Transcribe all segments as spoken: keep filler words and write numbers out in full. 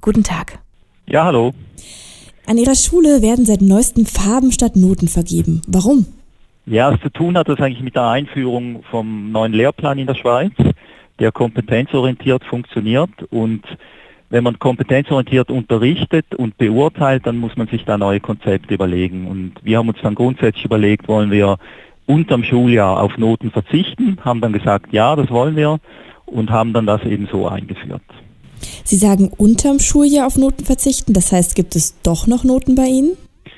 Guten Tag. Ja, hallo. An Ihrer Schule werden seit neuestem Farben statt Noten vergeben. Warum? Ja, es zu tun hat das eigentlich mit der Einführung vom neuen Lehrplan in der Schweiz, der kompetenzorientiert funktioniert. Und wenn man kompetenzorientiert unterrichtet und beurteilt, dann muss man sich da neue Konzepte überlegen. Und wir haben uns dann grundsätzlich überlegt, wollen wir unterm Schuljahr auf Noten verzichten, haben dann gesagt, ja, das wollen wir und haben dann das eben so eingeführt. Sie sagen, unterm Schuljahr auf Noten verzichten, das heißt, gibt es doch noch Noten bei Ihnen?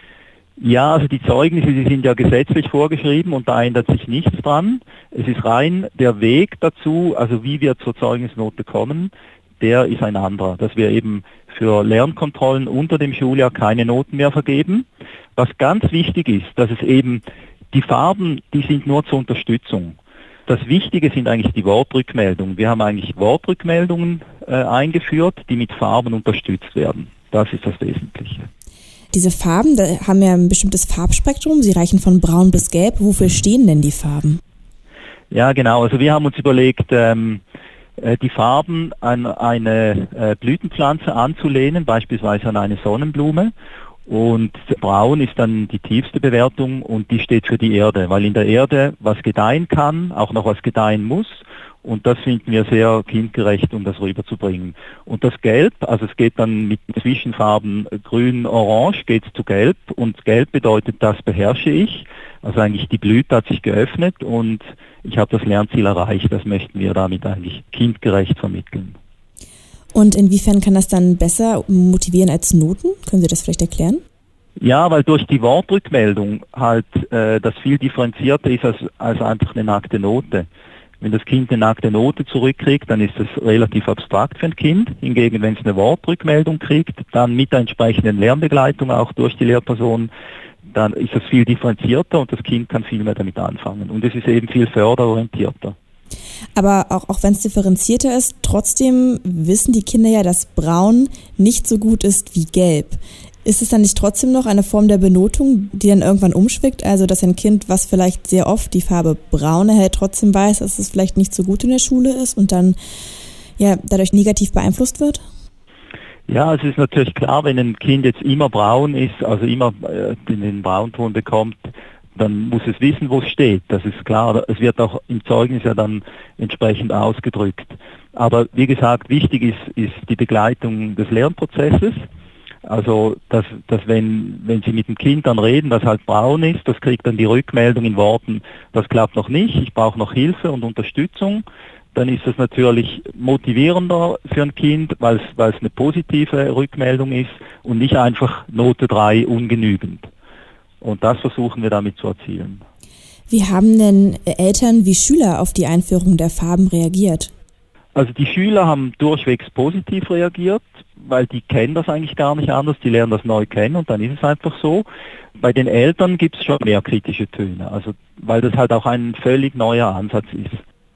Ja, also die Zeugnisse, die sind ja gesetzlich vorgeschrieben und da ändert sich nichts dran. Es ist rein der Weg dazu, also wie wir zur Zeugnisnote kommen, der ist ein anderer, dass wir eben für Lernkontrollen unter dem Schuljahr keine Noten mehr vergeben. Was ganz wichtig ist, dass es eben die Farben, die sind nur zur Unterstützung. Das Wichtige sind eigentlich die Wortrückmeldungen. Wir haben eigentlich Wortrückmeldungen äh, eingeführt, die mit Farben unterstützt werden. Das ist das Wesentliche. Diese Farben, da haben ja ein bestimmtes Farbspektrum. Sie reichen von braun bis gelb. Wofür stehen denn die Farben? Ja, genau. Also wir haben uns überlegt, ähm, äh, die Farben an eine äh, Blütenpflanze anzulehnen, beispielsweise an eine Sonnenblume. Und braun ist dann die tiefste Bewertung und die steht für die Erde, weil in der Erde was gedeihen kann, auch noch was gedeihen muss. Und das finden wir sehr kindgerecht, um das rüberzubringen. Und das Gelb, also es geht dann mit Zwischenfarben grün, orange, geht es zu gelb. Und gelb bedeutet, das beherrsche ich. Also eigentlich die Blüte hat sich geöffnet und ich habe das Lernziel erreicht. Das möchten wir damit eigentlich kindgerecht vermitteln. Und inwiefern kann das dann besser motivieren als Noten? Können Sie das vielleicht erklären? Ja, weil durch die Wortrückmeldung halt äh, das viel differenzierter ist als, als einfach eine nackte Note. Wenn das Kind eine nackte Note zurückkriegt, dann ist das relativ abstrakt für ein Kind. Hingegen, wenn es eine Wortrückmeldung kriegt, dann mit der entsprechenden Lernbegleitung auch durch die Lehrperson, dann ist das viel differenzierter und das Kind kann viel mehr damit anfangen. Und es ist eben viel förderorientierter. Aber auch, auch wenn es differenzierter ist, trotzdem wissen die Kinder ja, dass Braun nicht so gut ist wie Gelb. Ist es dann nicht trotzdem noch eine Form der Benotung, die dann irgendwann umschwingt? Also dass ein Kind, was vielleicht sehr oft die Farbe Braun erhält, trotzdem weiß, dass es vielleicht nicht so gut in der Schule ist und dann ja dadurch negativ beeinflusst wird? Ja, es ist natürlich klar, wenn ein Kind jetzt immer braun ist, also immer äh, den Braunton bekommt, dann muss es wissen, wo es steht. Das ist klar. Es wird auch im Zeugnis ja dann entsprechend ausgedrückt. Aber wie gesagt, wichtig ist, ist die Begleitung des Lernprozesses. Also, dass, dass wenn, wenn Sie mit dem Kind dann reden, das halt braun ist, das kriegt dann die Rückmeldung in Worten, das klappt noch nicht, ich brauche noch Hilfe und Unterstützung. Dann ist das natürlich motivierender für ein Kind, weil es, weil es eine positive Rückmeldung ist und nicht einfach Note drei ungenügend. Und das versuchen wir damit zu erzielen. Wie haben denn Eltern wie Schüler auf die Einführung der Farben reagiert? Also die Schüler haben durchwegs positiv reagiert, weil die kennen das eigentlich gar nicht anders, die lernen das neu kennen und dann ist es einfach so. Bei den Eltern gibt es schon mehr kritische Töne, also weil das halt auch ein völlig neuer Ansatz ist.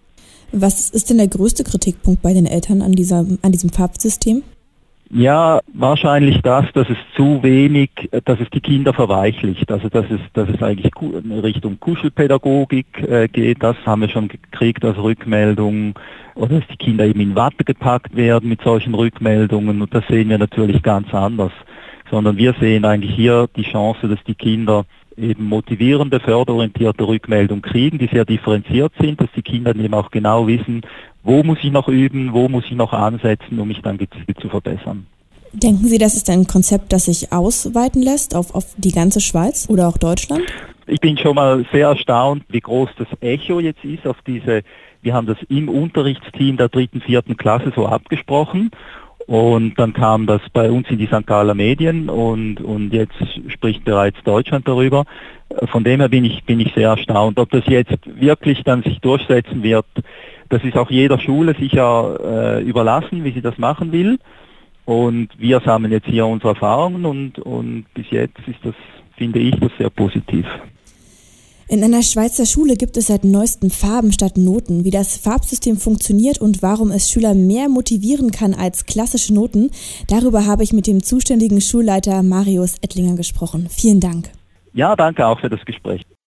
Was ist denn der größte Kritikpunkt bei den Eltern an, dieser, an diesem Farbsystem? Ja, wahrscheinlich das, dass es zu wenig, dass es die Kinder verweichlicht, also dass es, dass es eigentlich in Richtung Kuschelpädagogik äh, geht, das haben wir schon gekriegt als Rückmeldung, oder dass die Kinder eben in Watte gepackt werden mit solchen Rückmeldungen und das sehen wir natürlich ganz anders, sondern wir sehen eigentlich hier die Chance, dass die Kinder eben motivierende, förderorientierte Rückmeldungen kriegen, die sehr differenziert sind, dass die Kinder eben auch genau wissen, wo muss ich noch üben, wo muss ich noch ansetzen, um mich dann gezielt zu verbessern. Denken Sie, das ist ein Konzept, das sich ausweiten lässt auf, auf die ganze Schweiz oder auch Deutschland? Ich bin schon mal sehr erstaunt, wie groß das Echo jetzt ist auf diese, wir haben das im Unterrichtsteam der dritten, vierten Klasse so abgesprochen. Und dann kam das bei uns in die Sankt Galler Medien und, und jetzt spricht bereits Deutschland darüber. Von dem her bin ich, bin ich sehr erstaunt. Ob das jetzt wirklich dann sich durchsetzen wird, das ist auch jeder Schule sicher äh, überlassen, wie sie das machen will. Und wir sammeln jetzt hier unsere Erfahrungen und, und bis jetzt ist das, finde ich, das sehr positiv. In einer Schweizer Schule gibt es seit neuestem Farben statt Noten. Wie das Farbsystem funktioniert und warum es Schüler mehr motivieren kann als klassische Noten, darüber habe ich mit dem zuständigen Schulleiter Marius Ettlinger gesprochen. Vielen Dank. Ja, danke auch für das Gespräch.